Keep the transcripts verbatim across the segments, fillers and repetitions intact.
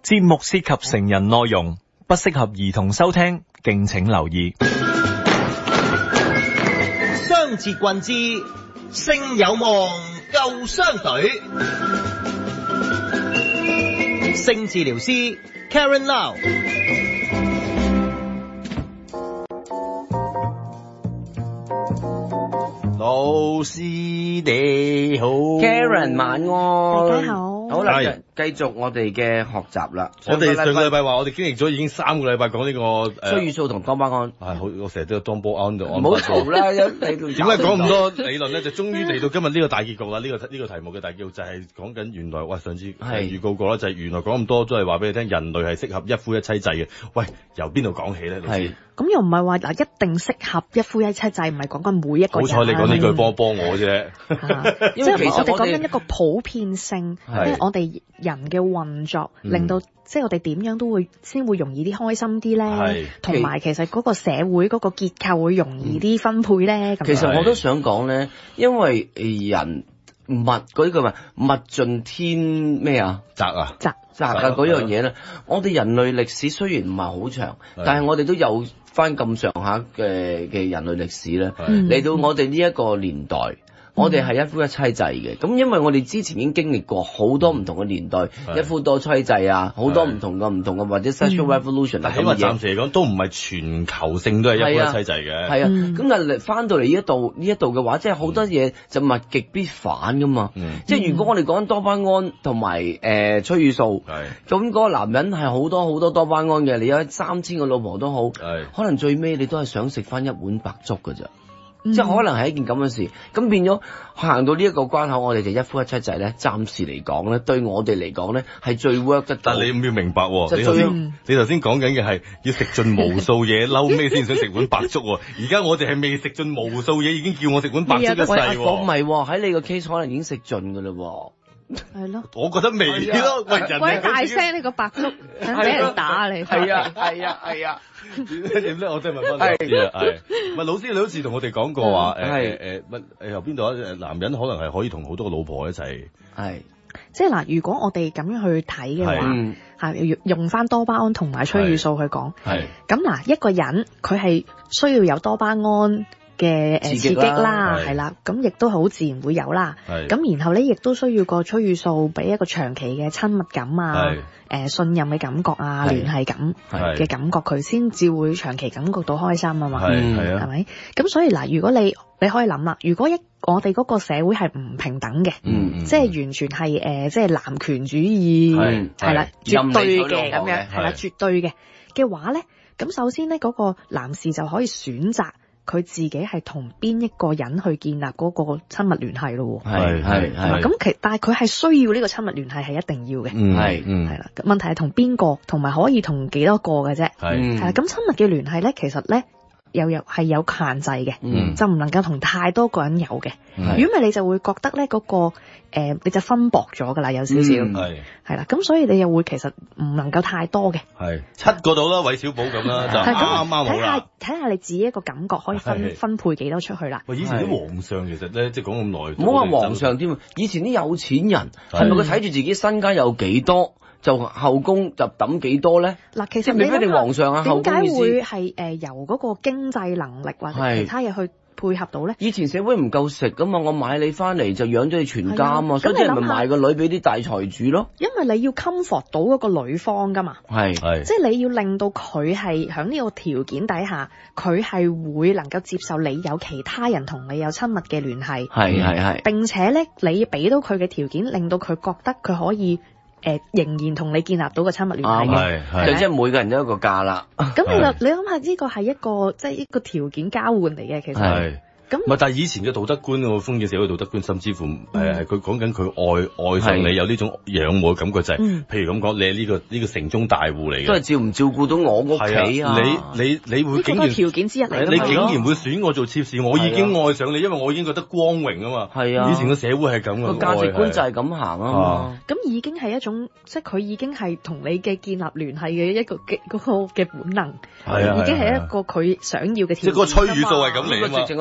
節目涉及成人內容，不適合兒童收聽，敬請留意。 雙節棍之性有望救雙隊，性治療師 Karen Lau。 老師你好 Karen 晚安， 大家好。 好啦， 係繼續我哋嘅學習啦。 我哋上個禮拜話我哋經歷咗已經三個禮拜講呢個催乳素同多巴胺。 係好，我成日都有當波安度安唔好嘈啦，有你點解講咁多理論咧？就終於嚟到今日呢個大結局啦！呢、呢個呢、呢個題目嘅大結局就係講緊原來，喂上次預告過啦，就係、係、原來講咁多都係話俾你聽，人類係適合一夫一妻制嘅。喂，由邊度講起咧？ 係咁又唔係話嗱一定適合一夫一妻制，唔係講緊每一個人。 好彩你講呢句波波我啫， 因為其實我哋講緊一個普遍性，即係我哋人嘅運作，令到即係我哋點樣都會先會容易啲開心啲咧，同埋其實嗰個社會嗰個結構會容易啲分配咧。咁其實我都想講咧，因為人物嗰啲叫咩物盡天咩啊？ 擇啊擇擇啊嗰樣嘢咧，我哋人類歷史雖然唔係好長，但係我哋都有翻咁上下嘅嘅人類歷史咧。嚟到我哋呢一個年代。我哋係一夫一妻制嘅，咁因為我哋之前已經經歷過好多唔同嘅年代，一夫多妻制啊，好多唔同嘅唔同嘅或者 sexual revolution 啊， 咁啊暫時嚟講都唔係全球性都係一夫一妻制嘅。 係啊，咁但係翻到嚟呢一度呢一度嘅話，即係好多嘢就物極必反噶嘛。即係如果我哋講多巴胺同埋誒催乳素，咁嗰個男人係好多好多多巴胺嘅，你有三千個老婆都好，可能最尾你都係想食翻一碗白粥㗎咋。即係可能係一件咁嘅事，咁變咗行到呢一個關口，我哋就一夫一妻制咧。暫時嚟講咧，對我哋嚟講咧係最 work 得到。 但係你唔要明白喎，你頭先你頭先講緊嘅係要食盡無數嘢，嬲咩先想食碗白粥喎？而家我哋係未食盡無數嘢，已經叫我食碗白粥一世喎。 我唔係喎，喺你個 case 可能已經食盡㗎啦喎。 係咯， 我覺得未咯，喂人鬼大聲呢個白粥，想俾人打你。 係啊係啊係啊， 點咧？我真係問翻老師啊，係咪老師你好似同我哋講過話誒誒乜誒由邊度啊？男人可能係可以同好多個老婆一齊。 係， 即係嗱，如果我哋咁樣去睇嘅話，係用用翻多巴胺同埋催乳素去講，係咁嗱，一個人佢係需要有多巴胺嘅誒刺激啦，係啦，咁亦都好自然會有啦。咁然後咧，亦都需要個催乳素俾一個長期嘅親密感啊，誒信任嘅感覺啊，聯繫感嘅感覺，佢先至會長期感覺到開心啊嘛。係係咪？咁所以嗱，如果你你可以諗啦，如果一我哋嗰個社會係唔平等嘅，即係完全係誒，即係男權主義係啦，絕對嘅咁樣係啦，絕對嘅嘅話咧，咁首先咧嗰個男士就可以選擇。佢自己係同邊一個人去建立嗰個親密聯繫咯？ 係係係。 咁其但係佢係需要呢個親密聯繫係一定要嘅。 係嗯係啦。問題係同邊個，同埋可以同幾多個嘅啫。係係啦。咁親密嘅聯繫咧，其實咧又有係有限制嘅，嗯、就唔能夠同太多個人有嘅。如果唔係，你就會覺得咧、那、嗰個。誒、呃，你就分薄咗㗎啦，有少少，係係啦，咁所以你又會其實唔能夠太多嘅，係七個度啦，韋小寶咁啦，就啱啱好啦。睇下睇下你自己一個感覺可以分分配幾多出去啦。 喂，以前啲皇上其實咧，即係講咁耐， 唔好話皇上添，以前啲有錢人係咪佢睇住自己身家有幾多，就後宮就抌幾多咧？嗱， 其實你唔一定皇上啊，後宮點解會係誒由嗰個經濟能力或者其他嘢去配合到咧？ 以前社會唔夠食噶嘛，我買你翻嚟就養咗你全家啊嘛，所以啲人咪賣個女俾啲大財主咯。 因為你要 comfort 到嗰個女方噶嘛， 係係， 即係你要令到佢係喺呢個條件底下，佢係會能夠接受你有其他人同你有親密嘅聯繫， 係係係。並且咧，你俾到佢嘅條件，令到佢覺得佢可以。誒、呃、仍然同你建立到個親密聯繫嘅， 係就即係每個人都有一個價啦。 咁你諗你諗下呢個係一個即係一個條件交換嚟嘅，其實係。 咁唔係，但係以前嘅道德觀，個封建社會道德觀，甚至乎誒係佢講緊佢愛愛上你有呢種仰慕嘅感覺，就係譬如咁講，你係呢個呢個城中大戶嚟嘅， 都係照唔照顧到我屋企啊？ 你你你會竟然條件之一嚟， 你竟然會選我做妾侍，我已經愛上你，因為我已經覺得光榮啊嘛。係啊，以前嘅社會係咁嘅， 個價值觀就係咁行啊嘛。 咁已經係一種，即係佢已經係同你嘅建立聯繫嘅一個嘅嗰個嘅本能，已經係一個佢想要嘅條件。 即係個催乳素係咁嚟啊嘛， 直情個催乳素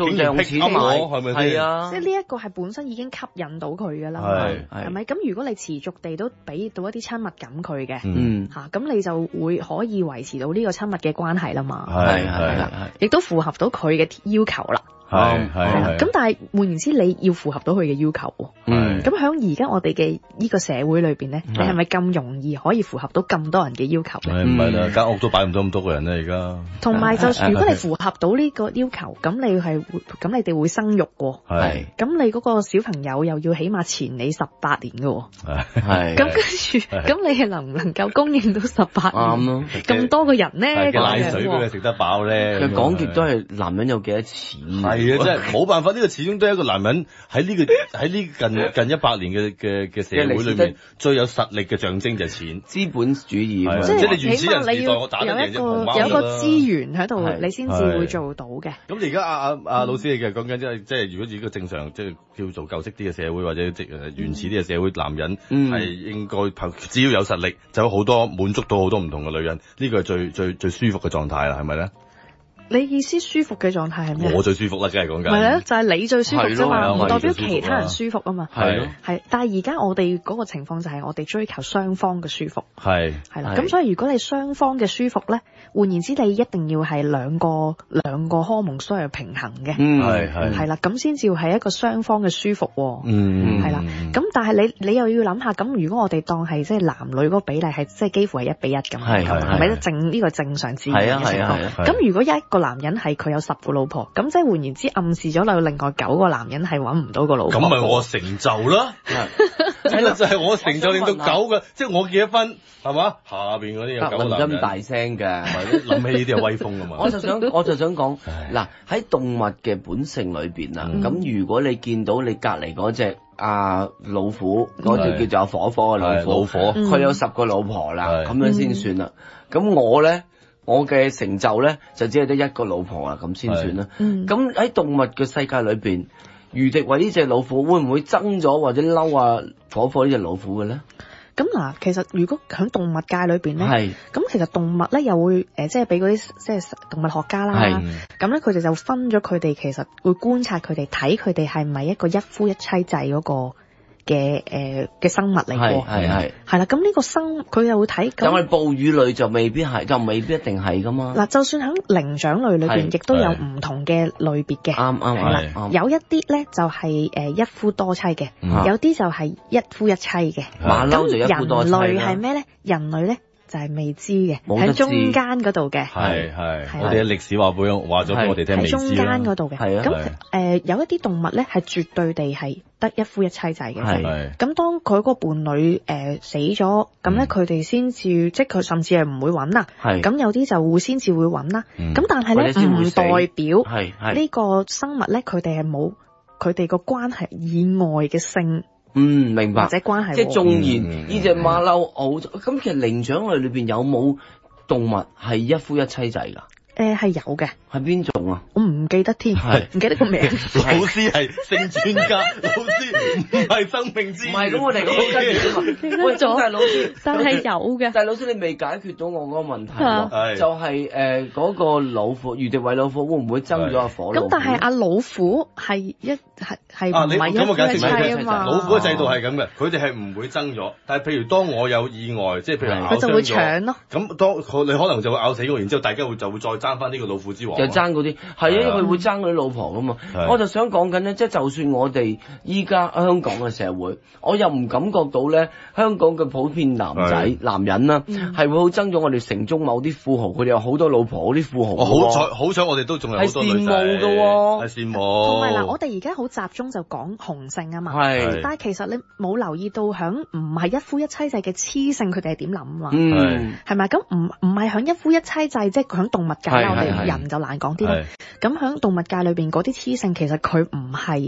就用錢買， 係咪係啊， 即係呢一個係本身已經吸引到佢㗎啦， 係係咪？咁如果你持續地都俾到一啲親密感佢嘅， 嗯嚇咁你就會可以維持到呢個親密嘅關係啦嘛， 係係係啦，亦都符合到佢嘅要求啦。 係係咁但係換言之，你要符合到佢嘅要求喎。 嗯咁喺而家我哋嘅呢個社會裏邊咧，你係咪咁容易可以符合到咁多人嘅要求咧？ 唔係啦，間屋都擺唔到咁多個人啦，而家。 同埋就如果你符合到呢個要求，咁你係會咁你哋會生育喎。 係。 咁你嗰個小朋友又要起碼前你十八年嘅喎。 係。 咁跟住，咁你係能唔能夠供應到十八年？ 啱咯。 咁多個人咧， 嘅奶水俾佢食得飽咧。 佢講極都係男人有幾多錢？ 係啊，真係冇辦法，呢個始終都係一個男人喺呢個喺呢近近一百年嘅嘅嘅社會裏面最有實力嘅象徵就係錢， 資本主義。 即係你原始人時代， 起碼你要我打得贏隻熊貓有一個資源喺度， 係你先至會做到嘅。 咁而家阿阿阿老師你嘅講緊即係即係如果以一個正常即係叫做舊式啲嘅社會或者即係原始啲嘅社會，男人係應該憑只要有實力就有好多滿足到好多唔同嘅女人，呢個係最最最舒服嘅狀態啦，係咪咧？ 你意思舒服嘅狀態係咩？ 我最舒服啦，梗係講緊。 咪咧，就係你最舒服啫嘛，唔代表其他人舒服啊嘛。 係咯。 係，但係而家我哋嗰個情況就係我哋追求雙方嘅舒服。 係。 係啦，咁所以如果你雙方嘅舒服咧，換言之，你一定要係兩個兩個荷蒙需要平衡嘅。 嗯， 係係。 係啦，咁先至係一個雙方嘅舒服喎。 嗯。 係啦，咁但係你你又要諗下，咁如果我哋當係即係男女嗰個比例係即係幾乎係一比一咁， 係係係咪正呢個正常自然嘅情況？咁如果一個男人係佢有十個老婆，咁即係換言之，暗示咗有另外九個男人係揾唔到個老婆。 咁咪我成就啦，呢個就係我成就令到九個，即係我結咗婚係嘛？下邊嗰啲有九個男人。 咁大聲㗎， 諗起呢啲係威風啊嘛。 我就想我就想講嗱，喺動物嘅本性裏邊啊，咁如果你見到你隔離嗰隻啊老虎，嗰隻叫做火火嘅老虎， 老火， 佢有十個老婆啦，咁樣先算啦。咁我咧。我嘅成就咧就只係得一個老婆啊，咁先算啦。咁喺動物嘅世界裏邊，余迪偉呢隻老虎會唔會憎咗或者嬲啊火火呢隻老虎嘅咧？ 咁嗱，其實如果喺動物界裏邊咧， 係咁其實動物咧又會誒，即係俾嗰啲即係動物學家啦，咁咧佢哋就分咗佢哋，其實會觀察佢哋，睇佢哋係咪一個一夫一妻制嗰個嘅誒嘅生物嚟喎， 係係係啦，咁呢個生佢又會睇， 咁我哋哺乳類就未必係，就未必一定係噶嘛。 嗱，就算喺靈長類裏邊，亦都有唔同嘅類別嘅， 啱啱係啦，有一啲咧就係誒一夫多妻嘅，有啲就係一夫一妻嘅。 馬騮就一夫多妻啦。 人類係咩咧？人類咧就係未知嘅，喺中間嗰度嘅。 係係，我哋嘅歷史話俾話咗俾我哋聽，未知啦。 喺中間嗰度嘅， 係啊。 咁誒有一啲動物咧係絕對地係得一夫一妻制嘅。 係。 咁當佢嗰個伴侶誒死咗，咁咧佢哋先至，即係佢甚至係唔會揾啦。係。咁有啲就會先至會揾啦。咁但係咧唔代表係呢個生物咧，佢哋係冇佢哋個關係以外嘅性。 嗯，明白。 或者關係， 即係縱然呢隻馬騮好，咁其實靈長類裏邊有冇動物係一夫一妻制㗎？ 誒係有嘅。 係邊種啊？ 我唔記得添，唔記得個名。 老師係性專家，老師唔係生命之。 唔係咁，我哋咁跟住啊嘛。喂，但係老師， 但係有嘅。 但係老師，你未解決到我嗰個問題喎。就係誒嗰個老虎，余迪偉老虎會唔會爭咗阿火老虎？ 咁但係阿老虎係一係係唔係一夫一妻啊嘛？ 老虎嘅制度係咁嘅，佢哋係唔會爭咗。但係譬如當我有意外，即係譬如佢就會搶咯。 咁當你可能就會咬死我，然之後大家會就會再爭翻呢個老虎之王。 就爭嗰啲，係啊，佢會爭佢老婆噶嘛。我就想講緊咧，即係就算我哋依家香港嘅社會，我又唔感覺到咧，香港嘅普遍男仔男人啦，係會好憎咗我哋城中某啲富豪，佢哋有好多老婆，嗰啲富豪。 好彩好彩，我哋都仲有好多女仔。係羨慕㗎喎，係羨慕。 同埋嗱，我哋而家好集中就講雄性啊嘛。係。但係其實你冇留意到，響唔係一夫一妻制嘅雌性，佢哋係點諗啊？ 嗯。 係咪？咁唔唔係響一夫一妻制，即係響動物界啦，我哋人就難講啲啦。咁喺動物界裏邊嗰啲雌性，其實佢唔係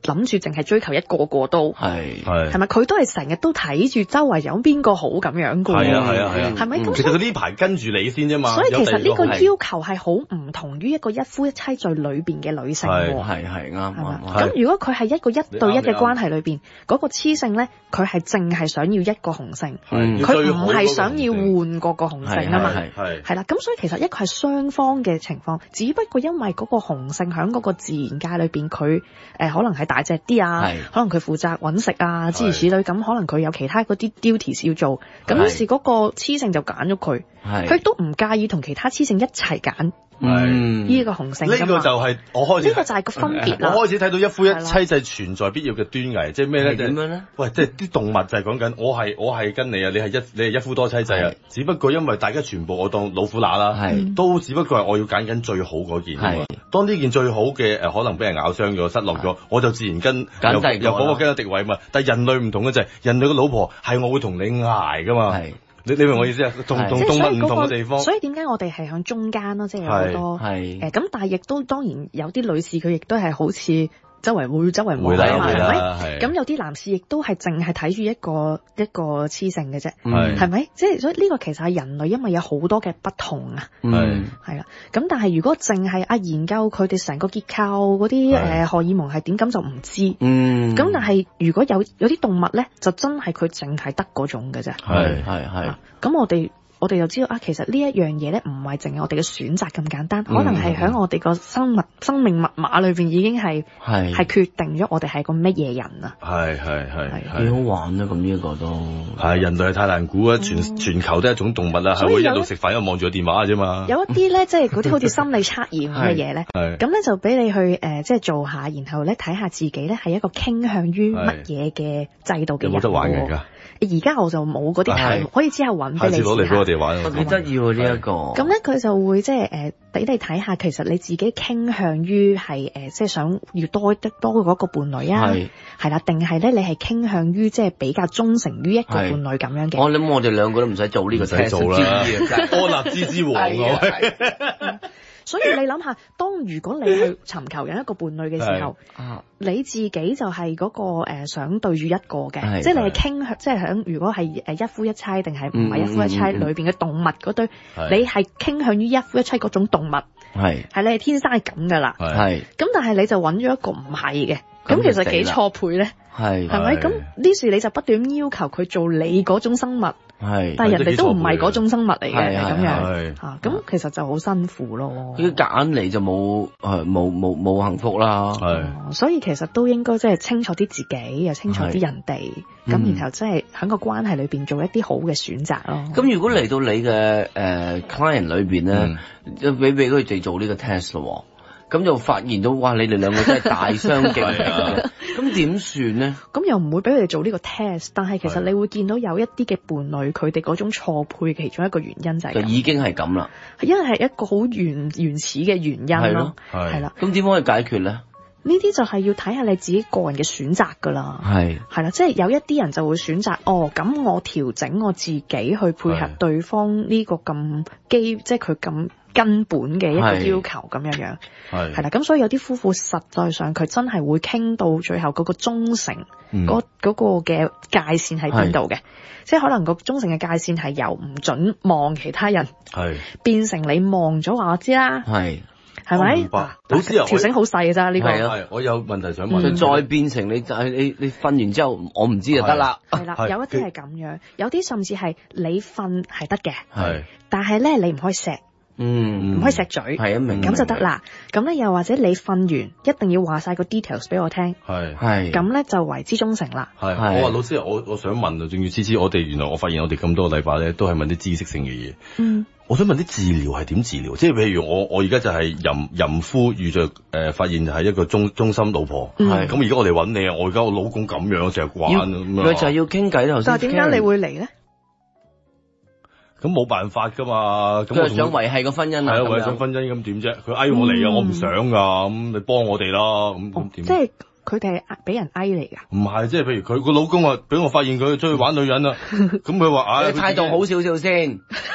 諗住淨係追求一個個都係係係咪？佢都係成日都睇住周圍有邊個好咁樣嘅喎。 係啊係啊係啊， 係咪？咁其實佢呢排跟住你先啫嘛。 所以其實呢個有第二要求係好唔同於一個一夫一妻制裏邊嘅女性喎。 係係啱啱。 咁如果佢係一個一對一嘅關係裏邊，嗰個雌性咧，佢係淨係想要一個雄性，佢唔係想要換過個雄性啊嘛。 係係啦，咁所以其實一個係雙方嘅情況，只不過因為嗰個雄性喺嗰個自然界裏邊，佢誒可能係大隻啲啊，可能佢負責揾食啊，諸如此類，咁可能佢有其他嗰啲 duties 要做，咁於是嗰個雌性就揀咗佢，佢都唔介意同其他雌性一齊揀。 嗯， 呢個雄性呢個就係我開始呢個就係個分別啦。 我開始睇到一夫一妻制存在必要嘅端倪，即係咩咧？ 點樣咧？ 喂，即係啲動物就係講緊，我係我係跟你啊，你係一你係一夫多妻制啊。只不過因為大家全部我當老虎乸啦，係都只不過係我要揀緊最好嗰件。係當呢件最好嘅誒，可能俾人咬傷咗、失落咗，我就自然跟由由嗰個跟咗敵位嘛。但係人類唔同嘅就係，人類嘅老婆係我會同你捱噶嘛。你你明我意思啊？同同動物唔同嘅地方， 所以點解我哋係響中間咯？即係有好多誒咁，但係亦都當然有啲女士佢亦都係好似周圍會周圍望啊嘛，係咪？咁有啲男士亦都係淨係睇住一個一個雌性嘅啫，係咪？即係所以呢個其實係人類，因為有好多嘅不同啊，係係啦。咁但係如果淨係啊研究佢哋成個結構嗰啲誒荷爾蒙係點，咁就唔知。嗯。咁但係如果有有啲動物咧，就真係佢淨係得嗰種嘅啫。 係係係。 咁我哋。我哋就知道啊，其實呢一樣嘢咧，唔係淨係我哋嘅選擇咁簡單，可能係喺我哋個生物生命密碼裏邊已經係係係決定咗我哋係個乜嘢人啊！ 係係係幾好玩啊！咁呢一個都係人類係太難估啊！全全球都係一種動物啦，係會一路食飯一路望住個電話啫嘛。有一啲咧，即係嗰啲好似心理測驗咁嘅嘢咧，咁咧就俾你去誒，即係做下，然後咧睇下自己咧係一個傾向於乜嘢嘅制度嘅人。有冇得玩㗎？而家我就冇嗰啲題目，可以之後揾俾你試下。下次攞嚟俾我哋玩， 幾得意喎呢一個。 咁咧佢就會即係誒俾你睇下，其實你自己傾向於係誒即係想要多得多嗰個伴侶啊，係啦，定係咧你係傾向於即係比較忠誠於一個伴侶咁樣嘅。 我諗我哋兩個都唔使做呢個 test 做啦， 安立之之王啊！ 所以你諗下，當如果你去尋求緊一個伴侶嘅時候，你自己就係嗰個誒想對住一個嘅，即係你係傾向，即係響如果係誒一夫一妻定係唔係一夫一妻裏邊嘅動物嗰堆，你係傾向於一夫一妻嗰種動物，係係你係天生係咁噶啦，係咁，但係你就揾咗一個唔係嘅，咁其實幾錯配咧，係係咪？咁呢時你就不斷要求佢做你嗰種生物。係，但係人哋都唔係嗰種生物嚟嘅，咁樣嚇，咁其實就好辛苦咯。 佢夾硬嚟就冇誒冇冇冇幸福啦。係， 所以其實都應該即係清楚啲自己，又清楚啲人哋，咁然後即係喺個關係裏邊做一啲好嘅選擇咯。 咁如果嚟到你嘅誒 client 裏邊咧，俾俾佢哋做呢個 test 咯。咁就發現到，哇！你哋兩個真係大相徑庭嘅，咁點算呢？ 咁又唔會俾佢哋做呢個 test，但係其實你會見到有一啲嘅伴侶，佢哋嗰種錯配，其中一個原因就係就已經係咁啦， 因為係一個好原原始嘅原因咯，係啦。 咁點可以解決咧？ 呢啲就係要睇下你自己個人嘅選擇㗎啦，係係啦，即係有一啲人就會選擇，哦，咁我調整我自己去配合對方呢個咁基，即係佢咁根本嘅一個要求咁樣樣，係係啦，咁所以有啲夫婦實在上佢真係會傾到最後嗰個忠誠，嗰嗰個嘅界線喺邊度嘅，即係可能個忠誠嘅界線係由唔準望其他人，係變成你望咗話我知啦，係。係咪？ 明白。老師啊， 條繩好細嘅咋呢個。 係啊，我有問題想問。 就再變成你就係你你瞓完之後，我唔知就得啦。 係啦，有一啲係咁樣，有啲甚至係你瞓係得嘅。係。但係咧，你唔可以錫。嗯。唔可以錫嘴。係啊，明。咁就得啦。咁咧，又或者你瞓完一定要話晒個 details 俾我聽。係。係。咁咧就為之忠誠啦。係。 我話老師，我我想問啊，仲要次次我哋原來我發現我哋咁多個禮拜咧，都係問啲知識性嘅嘢。嗯。我想問啲治療係點治療？即係譬如我我而家就係淫淫夫遇着誒、呃、發現就係一個忠忠心老婆，係咁而家我嚟揾你啊！我而家我老公咁樣成日慣咁佢就係要傾偈頭先。 但係點解你會嚟咧？ 咁冇辦法噶嘛，咁我想維繫個婚姻啊， 係啊，維繫婚姻咁點啫？佢嗌我嚟啊，我唔想噶，咁你幫我哋啦，咁咁點？ 即係佢哋係俾人嗌嚟㗎？ 唔係，即係譬如佢個老公啊，俾我發現佢出去玩女人啦，咁佢話唉， 態度好少少先。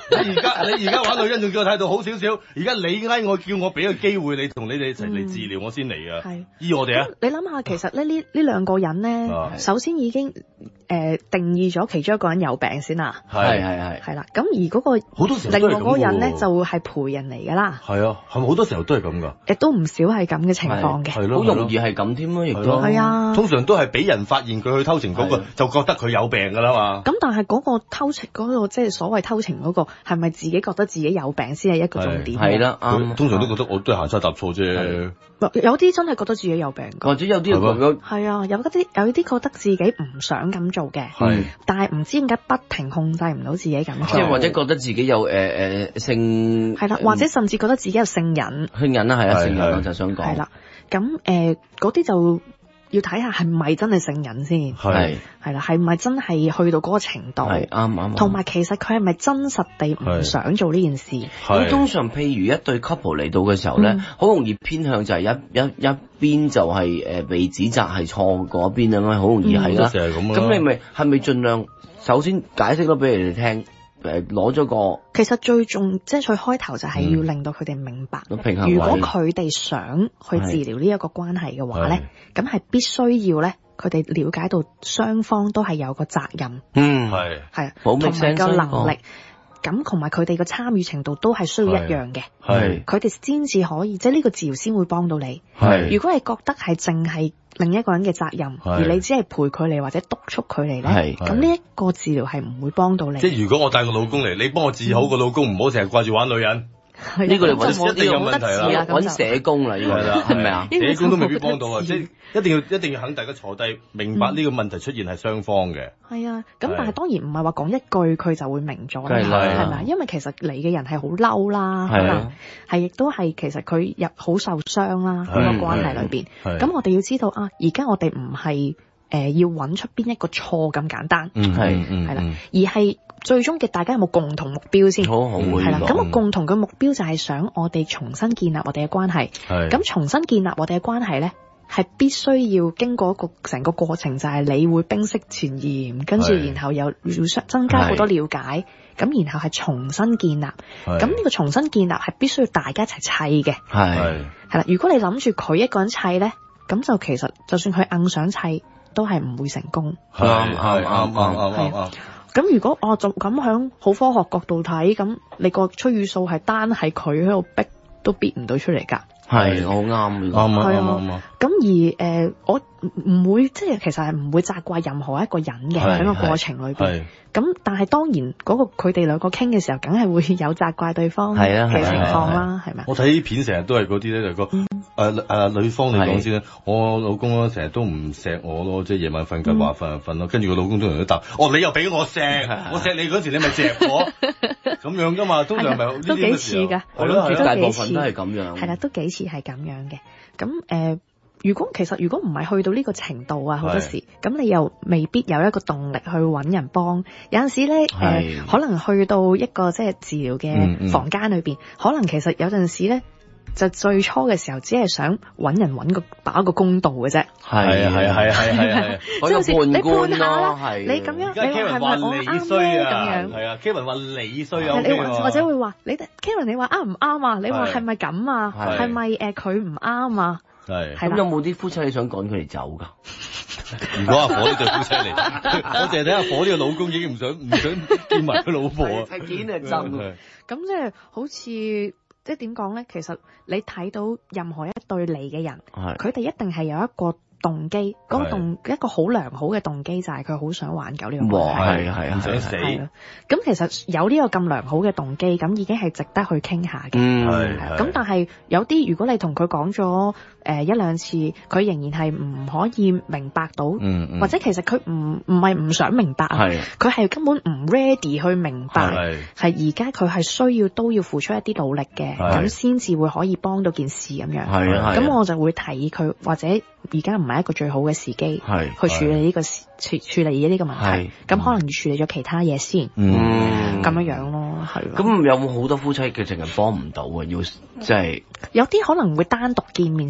你而家你而家玩女人仲叫我態度好少少，而家你嗌我叫我俾個機會你同你哋一齊嚟治療我先嚟㗎。係醫我哋啊！ 你諗下，其實咧呢呢兩個人咧，首先已經誒定義咗其中一個人有病先啦。 係係係。係啦，咁而嗰個好多時候另外嗰個人咧就係陪人嚟㗎啦。 係啊，係咪好多時候都係咁㗎？ 亦都唔少係咁嘅情況嘅， 好容易係咁添咯，亦都係啊。 通常都係俾人發現佢去偷情嗰個，就覺得佢有病㗎啦嘛。 咁但係嗰個偷情嗰個即係所謂偷情嗰個，係咪自己覺得自己有病先係一個重點？ 係啦，啱。 通常都覺得我都係行差踏錯啫。 有啲真係覺得自己有病， 或者有啲覺得係啊，有啲有啲覺得自己唔想咁做嘅，但係唔知點解不停控制唔到自己咁做， 即係或者覺得自己有誒誒性係啦，或者甚至覺得自己有性癮， 性癮啦係啊，性癮我就想講係啦，咁誒嗰啲就要睇下係咪真係性癮先， 係係啦，係咪真係去到嗰個程度， 係啱啱， 同埋其實佢係咪真實地唔想做呢件事？ 咁通常譬如一對 couple 嚟到嘅時候咧，好容易偏向就係一一一邊就係誒被指責係錯嗰邊啊嘛，好容易係啦。咁你咪係咪盡量首先解釋咗俾你哋聽？誒攞咗個， 其實最重即係最開頭就係要令到佢哋明白，嗯、如果佢哋想去治療呢一個關係嘅話咧，咁係必須要咧，佢哋了解到雙方都係有個責任， 嗯係係啊，同埋個能力，咁同埋佢哋嘅參與程度都係需要一樣嘅， 係佢哋先至可以，即係呢個治療先會幫到你。 係如果係覺得係淨係另一個人嘅責任，而你只係陪佢嚟或者督促佢嚟咧，咁呢一個治療係唔會幫到你。 即係如果我帶個老公嚟，你幫我治好個老公，唔好成日掛住玩女人。 呢個你揾一定有問題啦， 揾社工啦，呢個係咪啊？ 社工都未必幫到啊！即係一定要一定要肯大家坐低，明白呢個問題出現係雙方嘅。 係啊，咁但係當然唔係話講一句佢就會明咗啦，係咪？因為其實嚟嘅人係好嬲啦，可能係亦都係其實佢又好受傷啦，喺個關係裏邊。咁我哋要知道啊，而家我哋唔係誒要揾出邊一個錯咁簡單， 係係啦，而係。最終嘅大家有冇共同目標先？ 好好係啦，咁個共同嘅目標就係想我哋重新建立我哋嘅關係。係咁重新建立我哋嘅關係咧，係必須要經過一個成個過程，就係你會冰釋前嫌，跟住然後又互相增加好多了解，咁然後係重新建立。咁呢個重新建立係必須要大家一齊砌嘅。 係係啦，如果你諗住佢一個人砌咧，咁就其實就算佢硬想砌，都係唔會成功。 係啱啱啱啱啱啱。 咁如果我就咁響好科學角度睇，咁你個催乳素係單係佢喺度逼都逼唔到出嚟㗎。 係，好啱，啱啱啱啱。咁而誒、呃，我唔會即係其實係唔會責怪任何一個人嘅喺個過程裏邊。咁但係當然嗰、那個佢哋兩個傾嘅時候，梗係會有責怪對方嘅情況啦，係咪？ 我睇啲片成日都係嗰啲咧，就個誒誒女方你講先啦，我老公咧成日都唔錫我咯，即係夜晚瞓覺話瞓就瞓咯，跟住個老公通常都答：哦，你又俾我錫，我錫你嗰時你咪錫我，咁樣噶嘛，通常咪都幾似㗎， 我諗絕大部分都係咁樣， 係啦，都幾似係咁樣嘅。咁誒。呃如果其實如果唔係去到呢個程度啊，好多時咁你又未必有一個動力去揾人幫。有陣時咧，誒、呃、可能去到一個即係治療嘅房間裏邊，嗯嗯、可能其實有陣時咧，就最初嘅時候只係想揾人揾個打個公道嘅啫。 係啊係啊係啊係啊！ 即係好似你判下啦， 係你咁樣，你話係咪我啱咧？咁樣係啊 Kevin 話你衰啊， 你或者會話你 Kevin 你話啱唔啱啊？你話係咪咁啊？係咪誒佢唔啱啊？ 係， 咁有冇啲夫妻你想趕佢哋走㗎？ 如果阿火呢對夫妻嚟，我淨係睇阿火呢個老公已經唔想唔想見埋佢老婆啊！ 係見係真。 咁即係好似即係點講咧？其實你睇到任何一對嚟嘅人，佢哋一定係有一個動機，嗰個動一個好良好嘅動機就係佢好想挽救呢個關係， 係係唔想死。 咁其實有呢個咁良好嘅動機，咁已經係值得去傾下嘅。 嗯， 係。咁但係有啲如果你同佢講咗誒一兩次，佢仍然係唔可以明白到， 嗯嗯、 或者其實佢唔唔係唔想明白啊，佢係根本唔 ready 去明白，係而家佢係需要都要付出一啲努力嘅，咁先至會可以幫到件事咁樣。 係啊， 咁我就會提議佢，或者而家唔係一個最好嘅時機去處理呢個處處理呢個問題，咁可能要處理咗其他嘢先，咁樣樣咯，係。 咁有冇好多夫妻嘅情人幫唔到啊？要即係有啲可能會單獨見面先。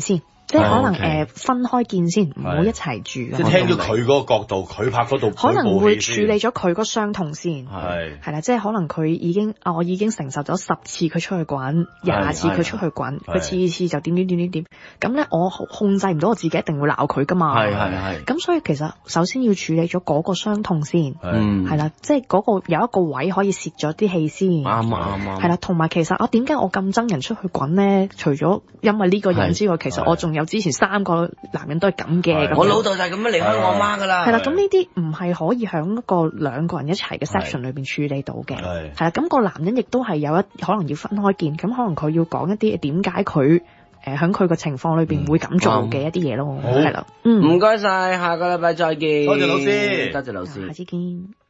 即係可能誒分開見先，唔好一齊住。 即係聽咗佢嗰個角度，佢拍嗰度， 可能會處理咗佢個傷痛先。 係係啦，即係可能佢已經啊，我已經承受咗十次佢出去滾，廿次佢出去滾，佢次次就點點點點點。咁咧，我控制唔到我自己，一定會鬧佢噶嘛。 係係係。 咁所以其實首先要處理咗嗰個傷痛先。 嗯。 係啦，即係嗰個有一個位可以泄咗啲氣先。 啱啱啱。 係啦，同埋其實我點解我咁憎人出去滾咧？除咗因為呢個人之外，其實我仲有之前三個男人都係咁嘅。 我老豆就係咁樣離開我媽噶啦。 係啦，咁呢啲唔係可以喺一個兩個人一齊嘅 section 裏邊處理到嘅。係。係啦，咁個男人亦都係有一可能要分開見，咁可能佢要講一啲點解佢誒喺佢個情況裏邊會咁做嘅一啲嘢咯。係啦，嗯， 唔該晒，下個禮拜再見。 多謝老師， 多謝老師， 下次見。